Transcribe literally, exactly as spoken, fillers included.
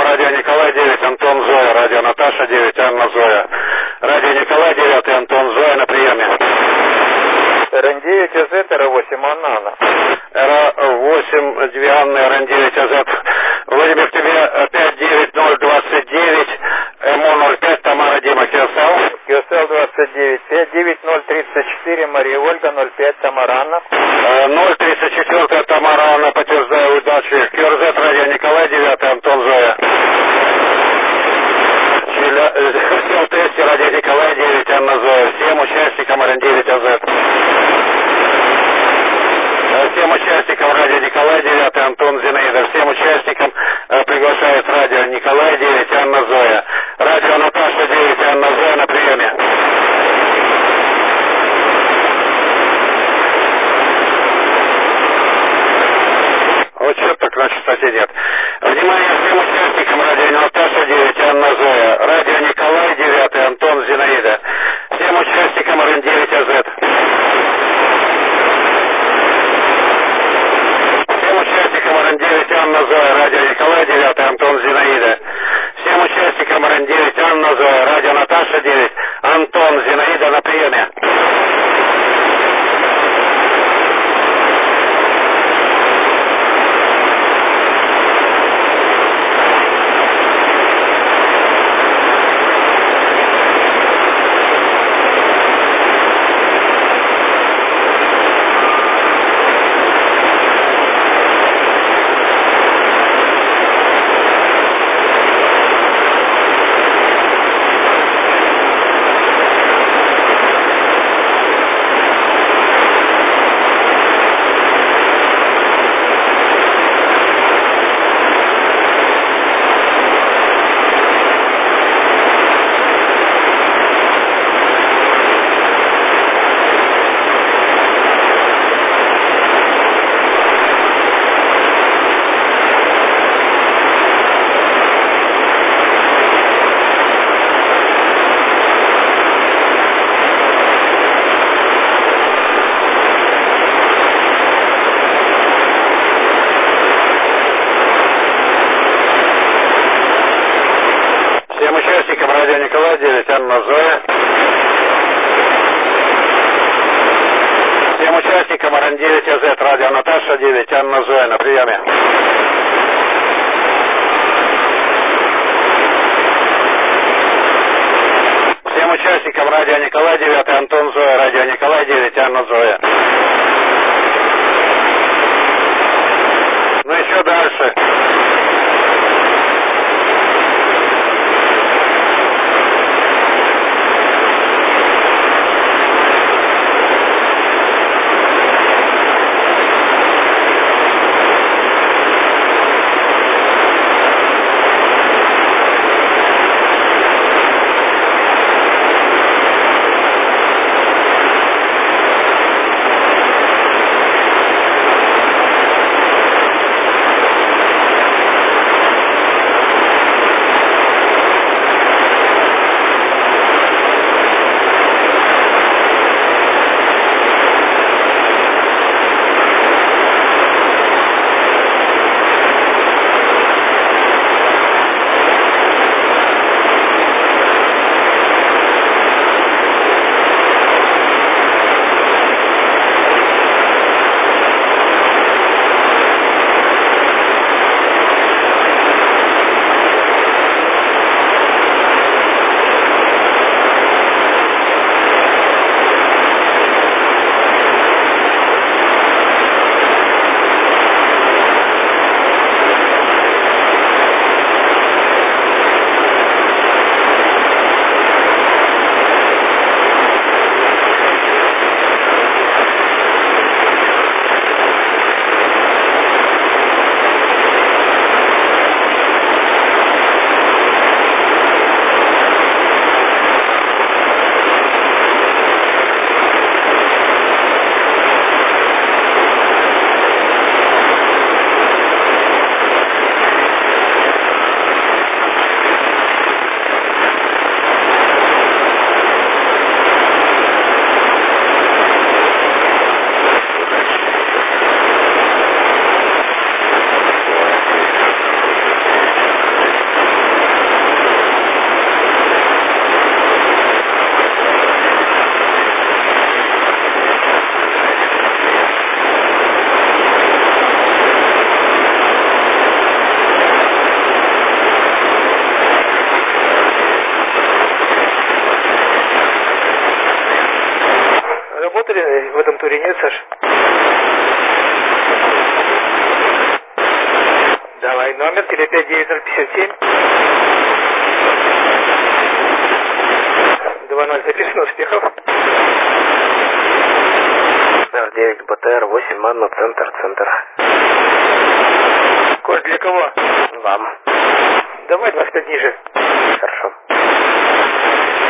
радио Николай девять, Антон Зоя, радио Наташа девять, Анна Зоя. Радио Николай девять, Антон Зоя на приеме. эр эн девять а зет, эр восемь, Анна, Анна. эр восемь, две Анны, эр эн девять а зет. Владимир, тебе пять девять ноль двадцать девять, эм о ноль пять, Тамара, Дима, Киосел. Киосел двадцать девять, пять девять ноль тридцать четыре, Мария Ольга, ноль пять, Тамара, Анна. ноль тридцать четыре, Тамара, Анна, подтверждаю удачи. КРЗ, радио Николай девять, Антон Зоя. Всем тесте, радио Николай девять, Анна Зоя. Всем участникам эр эн девять а зет. Всем участникам радио Николай девять, Антон Зинаида. Всем участникам э, приглашает радио Николай девять, Анна Зоя. Радио Наташа девять, Анна Зоя на приеме. Вот что так на частоте нет. Внимание всем участникам радио Наташа девять, Анна Зоя. Радио Николай девять, Антон Зинаида. Всем участникам эр эн девять а зет. эр эн девять, Анна Зоя, радио Николай девять, Антон Зинаида. Всем участникам эр эн девять, Анна Зоя, радио Наташа девять, Антон Зинаида на приеме. Анна Зоя. Всем участникам эр эн девять а зет, радио Наташа девять, Анна Зоя на приеме. Всем участникам радио Николай девять, Антон Зоя, радио Николай девять, Анна Зоя. Ну еще дальше. в этом туре нет, Саш? Давай номер, теле пять девять ноль пятьдесят семь. два ноль записано, успехов. эр девять, БТР восемь, Манна, центр, центр. Код для кого? Вам. Давай двадцать пять ниже. Хорошо.